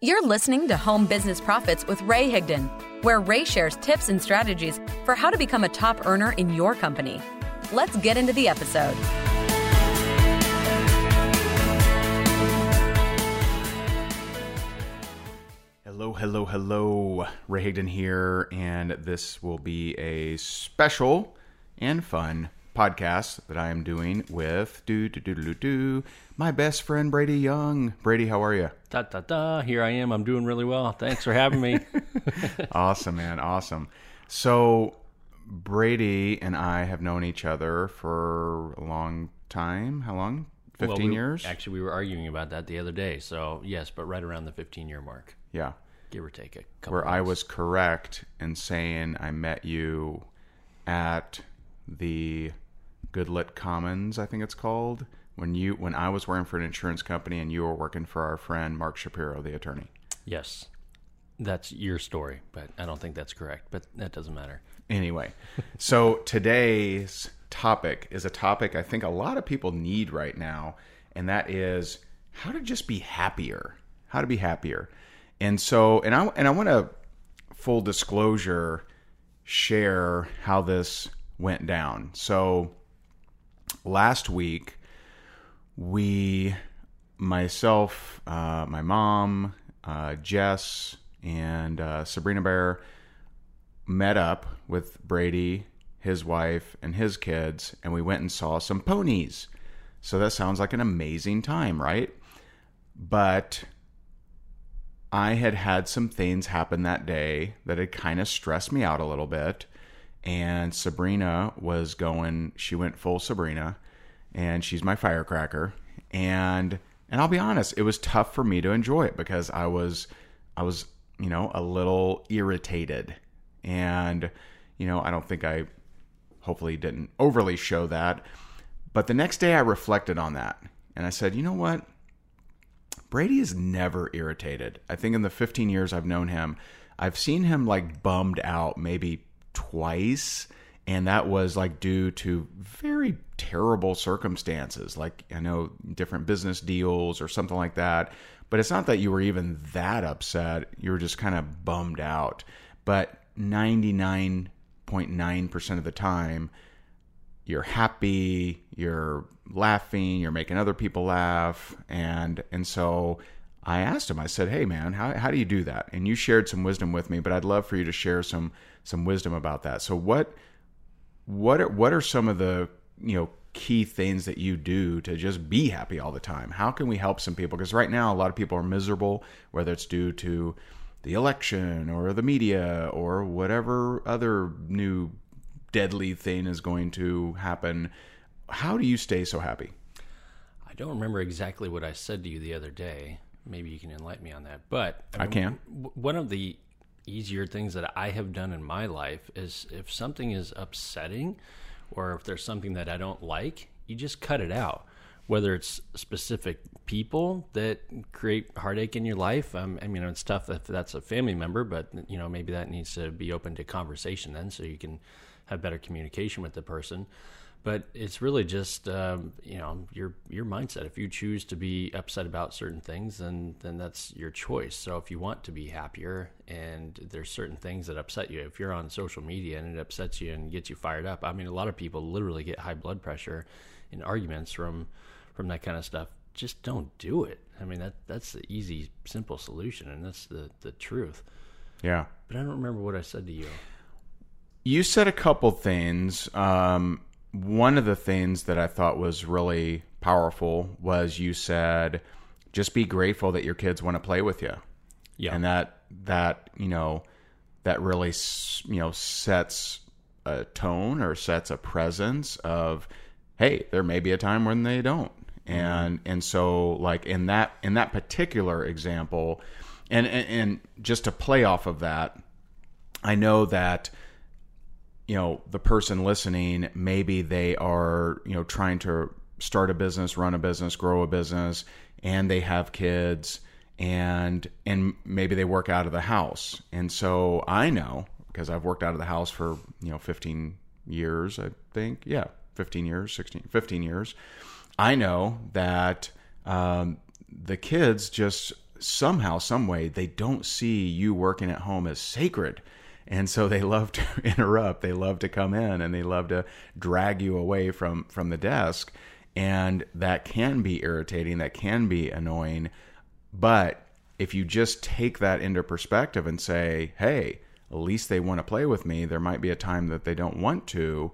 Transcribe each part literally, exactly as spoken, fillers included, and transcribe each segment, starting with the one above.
You're listening to Home Business Profits with Ray Higdon, where Ray shares tips and strategies for how to become a top earner in your company. Let's get into the episode. Hello, hello, hello. Ray Higdon here, and this will be a special and fun podcast that I am doing with do do do do do my best friend Brady Young. Brady, how are you? Da da da. Here I am. I'm doing really well. Thanks for having me. Awesome, man. Awesome. So Brady and I have known each other for a long time. How long? Fifteen well, we, years. Actually, we were arguing about that the other day. So yes, but right around the fifteen year mark. Yeah. Give or take a couple. Where months. I was correct in saying I met you at the Goodlet Commons, I think it's called, when you when I was working for an insurance company and you were working for our friend Mark Shapiro, the attorney. Yes, that's your story, but I don't think that's correct. But that doesn't matter. Anyway, so today's topic is a topic I think a lot of people need right now, and that is how to just be happier. How to be happier. And so, and I and I want to, full disclosure, share how this went down. So last week, we, myself, uh, my mom, uh, Jess, and uh, Sabrina Bear met up with Brady, his wife, and his kids, and we went and saw some ponies. So that sounds like an amazing time, right? But I had had some things happen that day that had kind of stressed me out a little bit. And Sabrina was going, she went full Sabrina, and she's my firecracker. And and I'll be honest, it was tough for me to enjoy it because I was, I was, you know, a little irritated. And, you know, I don't think I hopefully didn't overly show that. But the next day I reflected on that. And I said, you know what? Brady is never irritated. I think in the fifteen years I've known him, I've seen him like bummed out maybe twice, and that was like due to very terrible circumstances, like I know different business deals or something like that. But it's not that you were even that upset, you were just kind of bummed out. But ninety-nine point nine percent of the time you're happy, you're laughing, you're making other people laugh, and and so I asked him, I said, hey man, how how do you do that? And you shared some wisdom with me, but I'd love for you to share some some wisdom about that. So what what are, what are some of the, you know, key things that you do to just be happy all the time? How can we help some people? Because right now a lot of people are miserable, whether it's due to the election or the media or whatever other new deadly thing is going to happen. How do you stay so happy? I don't remember exactly what I said to you the other day. Maybe you can enlighten me on that. But I, mean, I can. W- one of the easier things that I have done in my life is if something is upsetting or if there's something that I don't like, you just cut it out. Whether it's specific people that create heartache in your life. Um, I mean, it's tough if that's a family member, but you know, maybe that needs to be open to conversation then so you can have better communication with the person. But it's really just, um, you know, your your mindset. If you choose to be upset about certain things, then then that's your choice. So if you want to be happier and there's certain things that upset you, if you're on social media and it upsets you and gets you fired up, I mean, a lot of people literally get high blood pressure in arguments from from that kind of stuff. Just don't do it. I mean, that that's the easy, simple solution, and that's the, the truth. Yeah. But I don't remember what I said to you. You said a couple things. Um, one of the things that I thought was really powerful was you said, just be grateful that your kids want to play with you. Yeah. And that, that, you know, that really, you know, sets a tone or sets a presence of, hey, there may be a time when they don't. And, mm-hmm. and so like in that, in that particular example, and, and, and just to play off of that, I know that, you know, the person listening, maybe they are, you know, trying to start a business, run a business, grow a business, and they have kids, and and maybe they work out of the house. And so I know, because I've worked out of the house for, you know, fifteen years, I think. Yeah, fifteen years, sixteen, fifteen years. I know that um, the kids just somehow, some way, they don't see you working at home as sacred. And so they love to interrupt. They love to come in and they love to drag you away from, from the desk. And that can be irritating. That can be annoying. But if you just take that into perspective and say, hey, at least they want to play with me. There might be a time that they don't want to.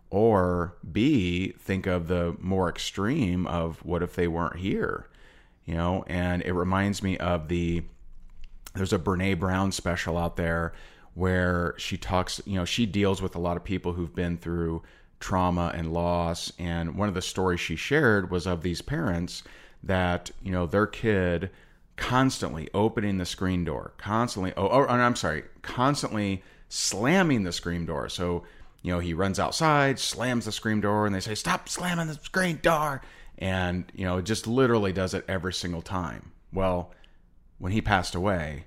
Or B, think of the more extreme of what if they weren't here? You know, and it reminds me of the, there's a Brene Brown special out there where she talks, you know, she deals with a lot of people who've been through trauma and loss. And one of the stories she shared was of these parents that, you know, their kid constantly opening the screen door, constantly, oh, oh I'm sorry, constantly slamming the screen door. So, you know, he runs outside, slams the screen door, and they say, stop slamming the screen door. And, you know, just literally does it every single time. Well, when he passed away,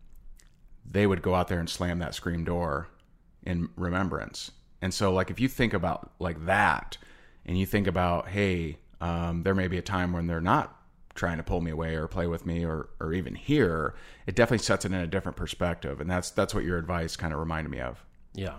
they would go out there and slam that screen door in remembrance. And so, like, if you think about like that, and you think about, hey, um, there may be a time when they're not trying to pull me away or play with me or or even here, it definitely sets it in a different perspective. And that's that's what your advice kind of reminded me of. Yeah.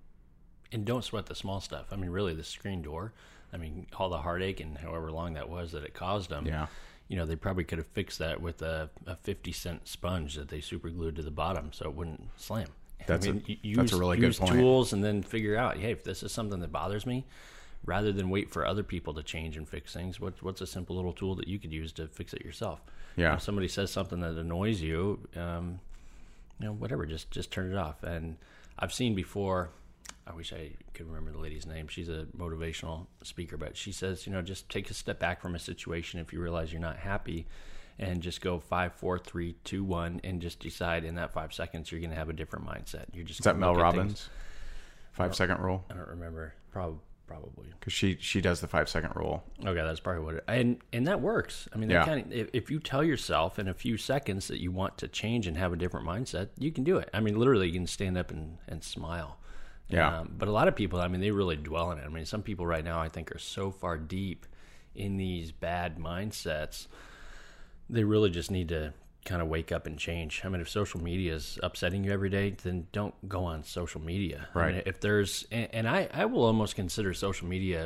And don't sweat the small stuff. I mean, really, the screen door, I mean, all the heartache and however long that was that it caused them. Yeah. You know, they probably could have fixed that with a, a fifty cent sponge that they super glued to the bottom so it wouldn't slam. That's, I mean, a, use, that's a really good use point. Tools and then figure out, hey, if this is something that bothers me, rather than wait for other people to change and fix things, what, what's a simple little tool that you could use to fix it yourself? Yeah. If somebody says something that annoys you, um, you know, whatever, just just turn it off. And I've seen before, I wish I could remember the lady's name. She's a motivational speaker, but she says, you know, just take a step back from a situation if you realize you're not happy, and just go five, four, three, two, one, and just decide in that five seconds you're going to have a different mindset. You're just Is that Mel Robbins? Things. Five second rule? I don't remember. Probably. Probably because she she does the five second rule. Okay, that's probably what it and and that works. I mean, that yeah. kind of, if, if you tell yourself in a few seconds that you want to change and have a different mindset, you can do it. I mean, literally, you can stand up and, and smile. Yeah. Um, but a lot of people, I mean, they really dwell in it. I mean, some people right now, I think, are so far deep in these bad mindsets, they really just need to kind of wake up and change. I mean, if social media is upsetting you every day, then don't go on social media. Right. I mean, if there's, and, and I, I will almost consider social media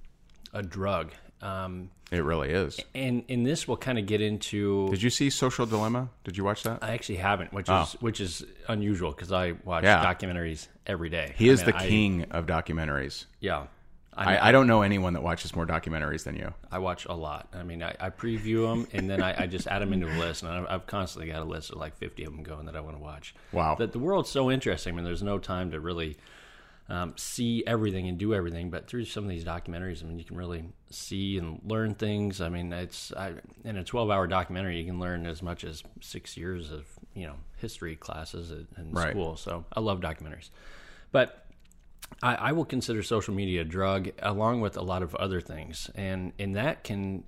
a drug. Um, it really is. And and this will kind of get into. Did you see Social Dilemma? Did you watch that? I actually haven't, which oh. is which is unusual because I watch yeah. documentaries every day. He I is mean, the I, king of documentaries. Yeah. I, I don't know anyone that watches more documentaries than you. I watch a lot. I mean, I, I preview them, and then I, I just add them into a list, and I've, I've constantly got a list of like fifty of them going that I want to watch. Wow. The, the world's so interesting. I mean, there's no time to really um, see everything and do everything, but through some of these documentaries, I mean, you can really see and learn things. I mean, it's I, in a twelve-hour documentary, you can learn as much as six years of, you know, history classes in, in right. school. So I love documentaries. But I, I will consider social media a drug along with a lot of other things. And, and that can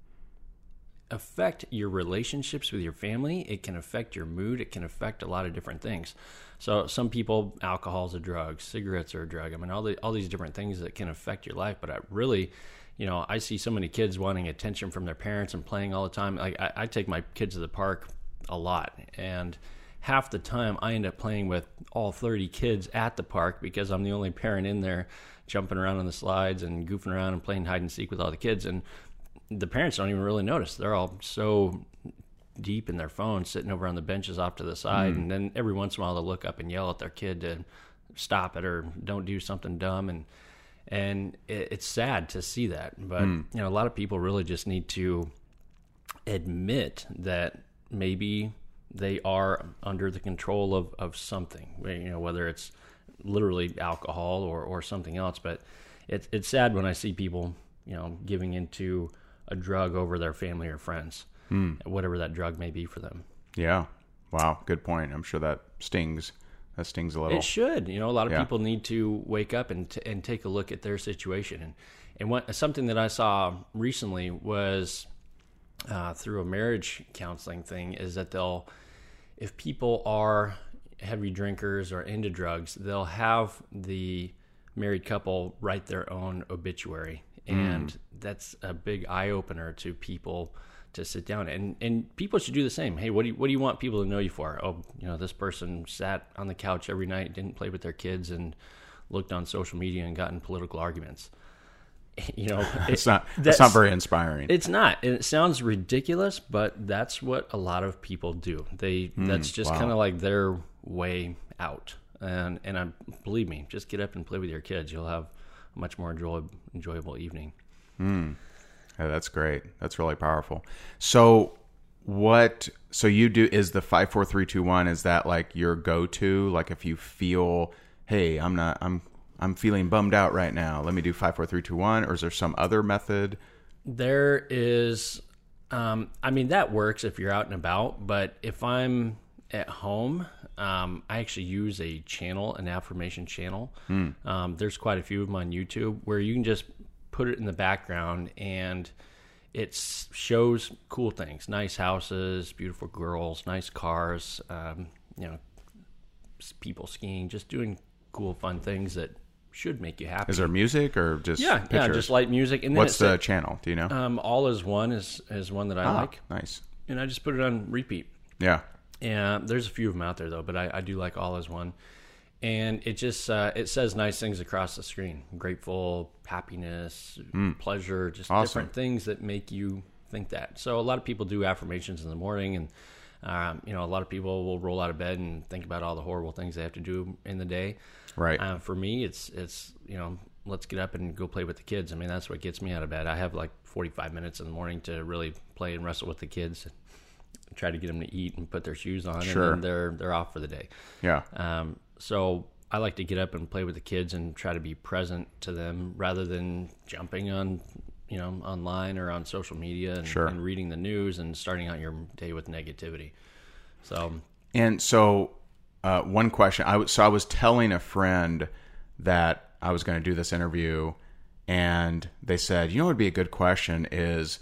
affect your relationships with your family. It can affect your mood. It can affect a lot of different things. So some people, alcohol is a drug, cigarettes are a drug. I mean, all the all these different things that can affect your life. But I really, you know, I see so many kids wanting attention from their parents and playing all the time. Like I, I take my kids to the park a lot, and half the time I end up playing with all thirty kids at the park because I'm the only parent in there jumping around on the slides and goofing around and playing hide and seek with all the kids. And the parents don't even really notice. They're all so deep in their phones sitting over on the benches off to the side. Mm. And then every once in a while they'll look up and yell at their kid to stop it or don't do something dumb. And and it, it's sad to see that. But, mm. you know, a lot of people really just need to admit that maybe they are under the control of, of something, you know, whether it's literally alcohol or, or something else. But it, it's sad when I see people, you know, giving into a drug over their family or friends, mm. whatever that drug may be for them. Yeah. Wow. Good point. I'm sure that stings. That stings a little. It should. You know, a lot of yeah. people need to wake up and t- and take a look at their situation. And, and what, something that I saw recently was uh, through a marriage counseling thing is that they'll, if people are heavy drinkers or into drugs, they'll have the married couple write their own obituary. And mm. that's a big eye-opener to people to sit down and, and people should do the same. Hey, what do you, what do you want people to know you for? Oh, you know, this person sat on the couch every night, didn't play with their kids, and looked on social media and got in political arguments. You know, it's not that's not very inspiring. It's not. And it sounds ridiculous, but that's what a lot of people do. They mm, that's just wow. kind of like their way out. And and I believe me, just get up and play with your kids. You'll have a much more enjoy, enjoyable evening. Mm. Yeah, that's great. That's really powerful. So what so you do is the five four three two one, is that like your go-to? Like if you feel, hey, I'm not I'm I'm feeling bummed out right now, let me do five four three two one, or is there some other method? There is um I mean that works if you're out and about, but if I'm at home, um, I actually use a channel, an affirmation channel. Mm. Um, there's quite a few of them on YouTube where you can just put it in the background and it shows cool things, nice houses, beautiful girls, nice cars, um, you know, people skiing, just doing cool, fun things that should make you happy. Is there music or just yeah, pictures? yeah, just light music. And then what's the channel? Do you know? Um, All Is One is is one that I ah, like. Nice. And I just put it on repeat. Yeah. And there's a few of them out there though, but I, I do like All Is One. And it just uh, it says nice things across the screen: grateful, happiness, mm. pleasure, just awesome. Different things that make you think that. So a lot of people do affirmations in the morning, and um, you know, a lot of people will roll out of bed and think about all the horrible things they have to do in the day. Right. Uh, for me, it's it's you know, let's get up and go play with the kids. I mean, that's what gets me out of bed. I have like forty-five minutes in the morning to really play and wrestle with the kids. Try to get them to eat and put their shoes on, sure. and then they're they're off for the day. Yeah. Um. So I like to get up and play with the kids and try to be present to them rather than jumping on, you know, online or on social media and, sure. and reading the news and starting out your day with negativity. So. And so, uh, one question. I w- so I was telling a friend that I was going to do this interview, and they said, you know, what would be a good question is,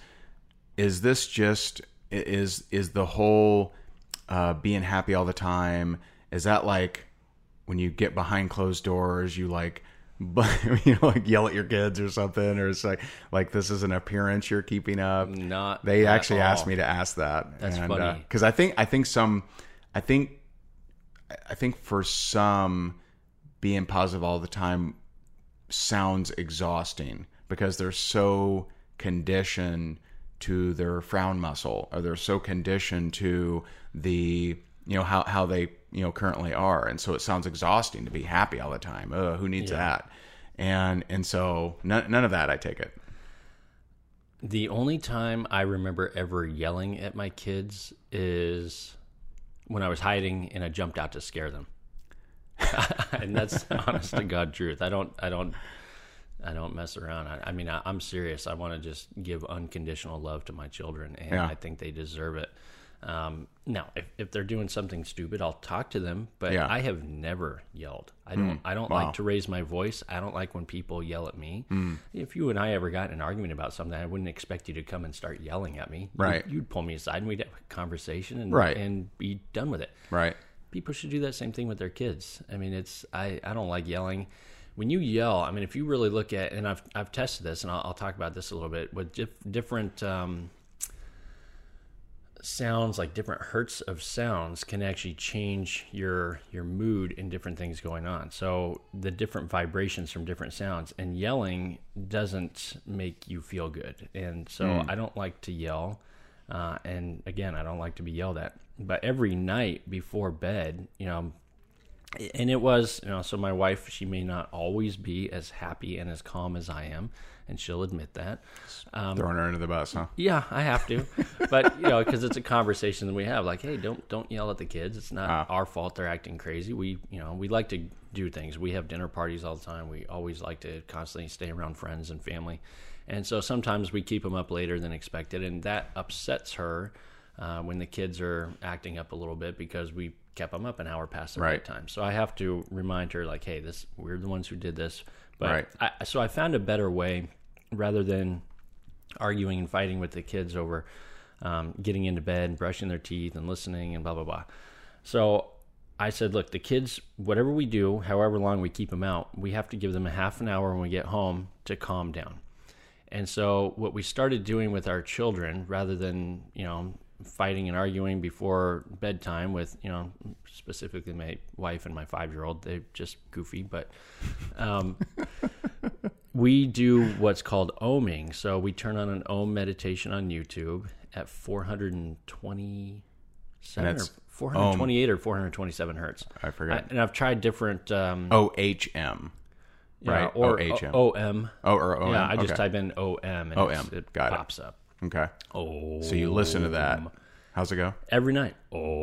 is this just Is is the whole uh, being happy all the time? Is that like when you get behind closed doors, you like, you know, like yell at your kids or something, or it's like like this is an appearance you're keeping up? Not. They actually all. asked me to ask that. That's and, funny because uh, I think I think some, I think, I think for some, being positive all the time sounds exhausting because they're so conditioned to their frown muscle, or they're so conditioned to the, you know, how, how they, you know, currently are. And so it sounds exhausting to be happy all the time. Ugh, who needs yeah. that? And, and so none, none of that, I take it. The only time I remember ever yelling at my kids is when I was hiding and I jumped out to scare them. And that's honest to God truth. I don't, I don't, I don't mess around. I, I mean, I, I'm serious. I want to just give unconditional love to my children, and yeah. I think they deserve it. Um, now, if, if they're doing something stupid, I'll talk to them, but yeah. I have never yelled. I don't. Mm, I don't wow. like to raise my voice. I don't like when people yell at me. Mm. If you and I ever got in an argument about something, I wouldn't expect you to come and start yelling at me. Right. You'd, you'd pull me aside and we'd have a conversation and right. and be done with it. Right. People should do that same thing with their kids. I mean, it's I, I don't like yelling. When you yell, I mean, if you really look at, and I've I've tested this, and I'll, I'll talk about this a little bit, with dif- different um, sounds, like different hertz of sounds, can actually change your your mood and different things going on. So the different vibrations from different sounds, and yelling doesn't make you feel good, and so mm. I don't like to yell. Uh, and again, I don't like to be yelled at. But every night before bed, you know. And it was, you know, so my wife, she may not always be as happy and as calm as I am, and she'll admit that. Um, Throwing her under the bus, huh? Yeah, I have to. But, you know, because it's a conversation that we have, like, hey, don't don't yell at the kids. It's not ah. our fault they're acting crazy. We, you know, we like to do things. We have dinner parties all the time. We always like to constantly stay around friends and family. And so sometimes we keep them up later than expected, and that upsets her uh, when the kids are acting up a little bit because we kept them up an hour past their right. bedtime. So I have to remind her, like, hey, this we're the ones who did this. But right. I, so I found a better way, rather than arguing and fighting with the kids over um, getting into bed and brushing their teeth and listening and blah, blah, blah. So I said, look, the kids, whatever we do, however long we keep them out, we have to give them a half an hour when we get home to calm down. And so what we started doing with our children, rather than, you know, fighting and arguing before bedtime with, you know, specifically my wife and my five-year-old, they're just goofy, but um, we do what's called ohming. So we turn on an ohm meditation on YouTube at four hundred twenty-seven or four hundred twenty-eight ohm. Or four hundred twenty-seven hertz. I forget. I, and I've tried different... Um, O H M. Right? Yeah, or O H M. O M. Oh, or O M. Yeah, I just okay. type in O M and O M. it Got pops it. up. Okay. Oh. So you listen to that. How's it go? Every night.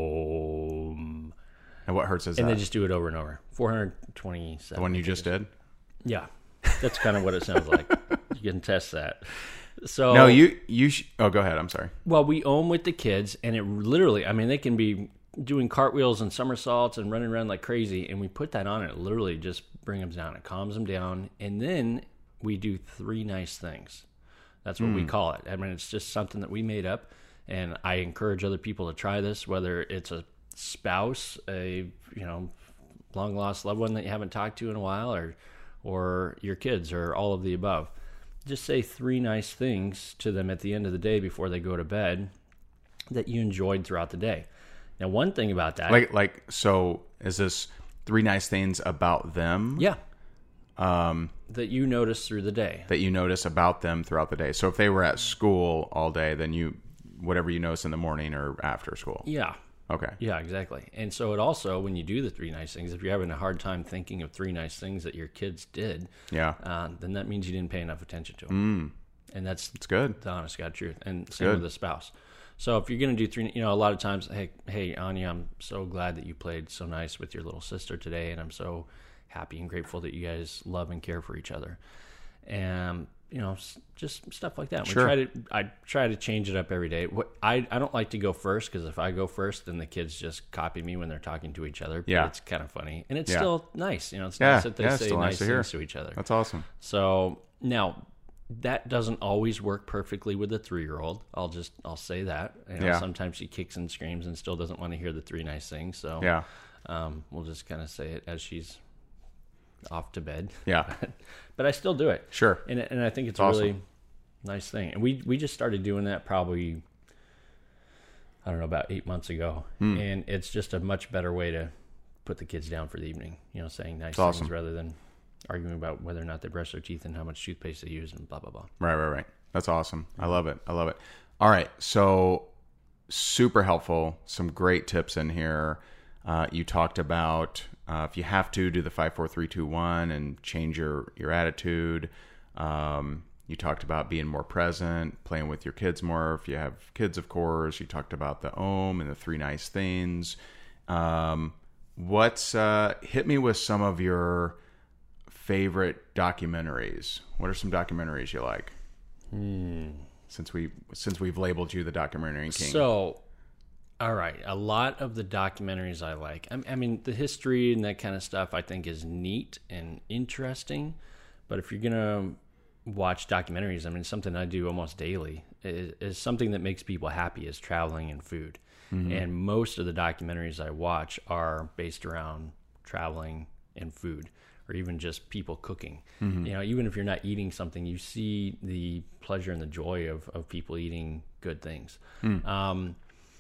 Om. And what hertz is And that? they just do it over and over. four hundred twenty-seven. The one you just did? Yeah. That's kind of what it sounds like. You can test that. So No, you... you. Sh- oh, go ahead. I'm sorry. Well, we ohm with the kids, and it literally, I mean, they can be doing cartwheels and somersaults and running around like crazy, and we put that on, and it literally just brings them down. It calms them down, and then we do three nice things. That's what mm. we call it. I mean, it's just something that we made up, and I encourage other people to try this, whether it's a spouse, a, you know, long-lost loved one that you haven't talked to in a while, or or your kids, or all of the above. Just say three nice things to them at the end of the day before they go to bed that you enjoyed throughout the day. Now, one thing about that... Like, like, so is this three nice things about them? Yeah. Um, that you notice through the day. That you notice about them throughout the day. So if they were at school all day, then you, whatever you notice in the morning or after school. Yeah. Okay. Yeah, exactly. And so it also, when you do the three nice things, if you're having a hard time thinking of three nice things that your kids did, yeah, uh, then that means you didn't pay enough attention to them. Mm. And that's it's good. The honest God truth. And same good. with the spouse. So if you're going to do three, you know, a lot of times, hey, hey, Anya, I'm so glad that you played so nice with your little sister today, and I'm so happy and grateful that you guys love and care for each other. And you know, just stuff like that. Sure. We try to, I try to change it up every day. What I, I don't like to go first, because if I go first, then the kids just copy me when they're talking to each other. But yeah, it's kind of funny, and it's yeah. still nice. You know, it's yeah. nice that they yeah, say nice nice to things hear. to each other. That's awesome. So now, that doesn't always work perfectly with a three-year-old. I'll just I'll say that. You know, yeah. Sometimes she kicks and screams and still doesn't want to hear the three nice things. So yeah, um, we'll just kind of say it as she's off to bed. Yeah, but I still do it. Sure, and and I think it's, it's a awesome. really nice thing. And we we just started doing that probably, I don't know, about eight months ago. Hmm. And it's just a much better way to put the kids down for the evening. You know, saying nice it's things awesome. rather than arguing about whether or not they brush their teeth and how much toothpaste they use and blah, blah, blah. Right, right, right. That's awesome. I love it. I love it. All right. So super helpful. Some great tips in here. Uh, you talked about uh, if you have to, do the five, four, three, two, one and change your, your attitude. Um, you talked about being more present, playing with your kids more. If you have kids, of course. You talked about the ohm and the three nice things. Um, what's uh, hit me with some of your favorite documentaries. What are some documentaries you like? Hmm. Since we since we've labeled you the documentary king. So, all right, a lot of the documentaries I like. I, I mean, the history and that kind of stuff I think is neat and interesting. But if you're gonna watch documentaries, I mean, something I do almost daily is, is something that makes people happy is traveling and food. Mm-hmm. And most of the documentaries I watch are based around traveling and food, or even just people cooking. Mm-hmm. You know, even if you're not eating something, you see the pleasure and the joy of, of people eating good things. Mm. Um,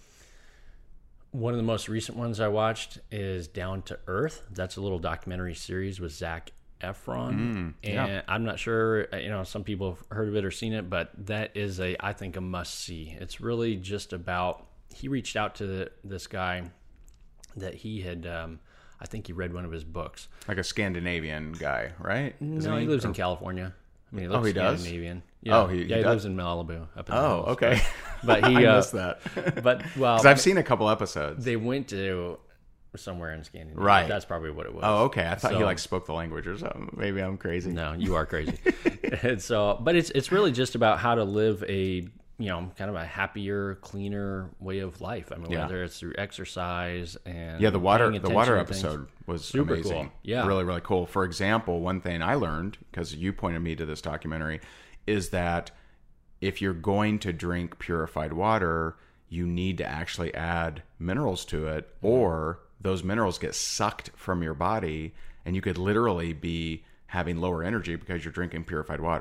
one of the most recent ones I watched is Down to Earth. That's a little documentary series with Zac Efron. Mm, yeah. And I'm not sure, you know, some people have heard of it or seen it, but that is a, I think, a must-see. It's really just about, he reached out to the, this guy that he had... Um, I think he read one of his books. Like a Scandinavian guy, right? Isn't no, he, he lives or... in California. I mean, he looks oh, he Scandinavian. does? Yeah. Oh, he, yeah, he, he does? lives in Malibu. Up in the oh, hills. okay. But, but he, I uh, missed that. But, well... Because I've seen a couple episodes. They went to somewhere in Scandinavia. Right. That's probably what it was. Oh, okay. I thought so, he, like, spoke the language or something. Maybe I'm crazy. No, you are crazy. And so, but it's it's really just about how to live a... you know, kind of a happier, cleaner way of life. I mean, yeah. whether it's through exercise and yeah, the water, the water episode was super amazing. Cool. Yeah, really, really cool. For example, one thing I learned because you pointed me to this documentary is that if you're going to drink purified water, you need to actually add minerals to it, or those minerals get sucked from your body, and you could literally be having lower energy because you're drinking purified water.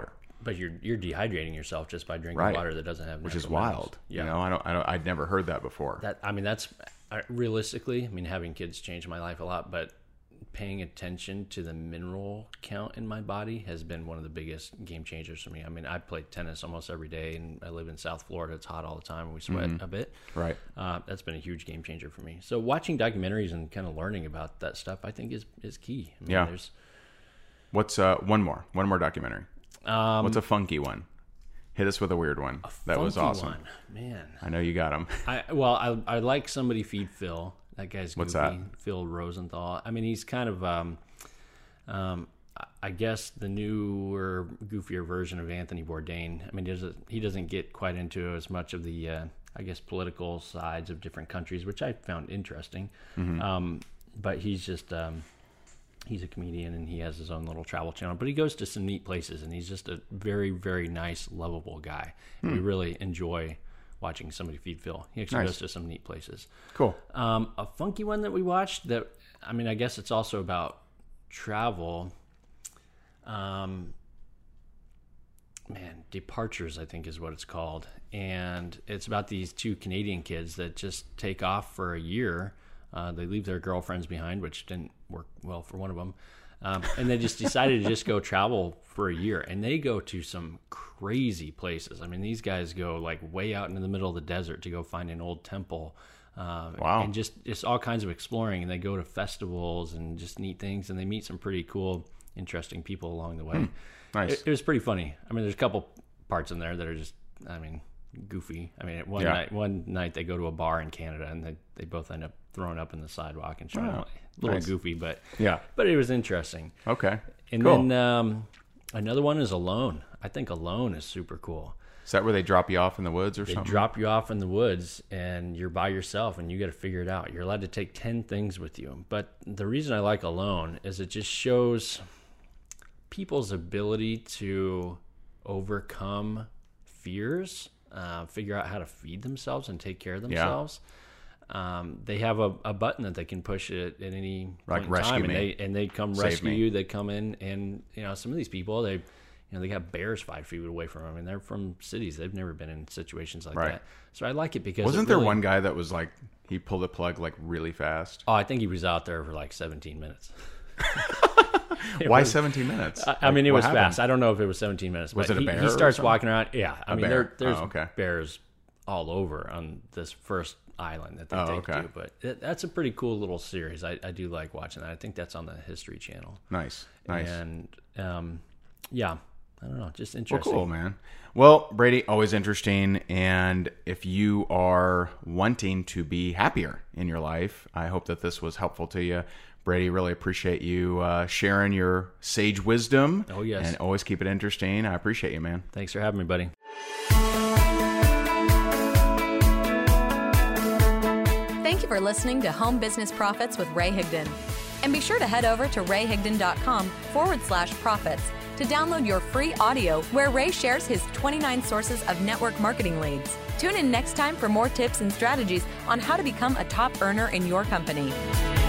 but you're you're dehydrating yourself just by drinking Right. water that doesn't have which is natural minerals. wild. Yeah. You know, I don't, I don't, I'd never heard that before. That I mean, that's uh, realistically. I mean, having kids changed my life a lot, but paying attention to the mineral count in my body has been one of the biggest game changers for me. I mean, I play tennis almost every day, and I live in South Florida. It's hot all the time, and we sweat Mm-hmm. a bit. Right. Uh, that's been a huge game changer for me. So watching documentaries and kind of learning about that stuff, I think is is key. I mean, Yeah. There's, What's uh one more? One more documentary. um, What's a funky one? Hit us with a weird one. That was funky awesome. one. Man. I know you got them. I well, I I like Somebody Feed Phil. That guy's goofy. What's that? Phil Rosenthal. I mean, he's kind of um, um, I guess the newer, goofier version of Anthony Bourdain. I mean, there's a, he doesn't get quite into as much of the, uh, I guess, political sides of different countries, which I found interesting. Mm-hmm. Um, but he's just um, he's a comedian, and he has his own little travel channel. But he goes to some neat places, and he's just a very, very nice, lovable guy. Hmm. We really enjoy watching Somebody Feed Phil. He actually Nice. goes to some neat places. Cool. Um, a funky one that we watched that, I mean, I guess it's also about travel. Um, man, Departures, I think is what it's called. And it's about these two Canadian kids that just take off for a year. Uh, they leave their girlfriends behind, which didn't work well for one of them. Um, and they just decided to just go travel for a year. And they go to some crazy places. I mean, these guys go like way out into the middle of the desert to go find an old temple. Uh, Wow. And just, just all kinds of exploring. And they go to festivals and just neat things. And they meet some pretty cool, interesting people along the way. Nice. It, it was pretty funny. I mean, there's a couple parts in there that are just, I mean, goofy. I mean, one Yeah. night, one night they go to a bar in Canada, and they, they both end up thrown up in the sidewalk and showing Wow. up. A little Nice. goofy, but Yeah. but it was interesting. Okay. And cool. then um, another one is Alone. I think Alone is super cool. Is that where they drop you off in the woods or They something? drop you off in the woods, and you're by yourself, and you got to figure it out. You're allowed to take ten things with you. But the reason I like Alone is it just shows people's ability to overcome fears, uh, figure out how to feed themselves and take care of themselves. Um, they have a, a button that they can push at, at any Like point in rescue time, me. and they and they come Save rescue me. you. They come in, and you know some of these people, they, you know, they got bears five feet away from them, and they're from cities. They've never been in situations like Right. that. So I like it because Wasn't it there really- one guy that was like, he pulled the plug like really fast? Oh, I think he was out there for like seventeen minutes. It Why was- seventeen minutes? I, I mean, it What was happened? fast. I don't know if it was seventeen minutes. Was but it a he, bear He or starts something? walking around. Yeah, I A mean, bear. there, there's Oh, okay. bears all over on this first island that they Oh, take okay. to. But it, that's a pretty cool little series. I, I do like watching that. I think that's on the History Channel. Nice. Nice. And um, yeah, I don't know, just Well, interesting. cool, man. Well, Brady, always interesting. And if you are wanting to be happier in your life, I hope that this was helpful to you. Brady, really appreciate you uh, sharing your sage wisdom. Oh, yes. And always keep it interesting. I appreciate you, man. Thanks for having me, buddy. Thank you for listening to Home Business Profits with Ray Higdon. And be sure to head over to rayhigdon.com forward slash profits to download your free audio where Ray shares his twenty-nine sources of network marketing leads. Tune in next time for more tips and strategies on how to become a top earner in your company.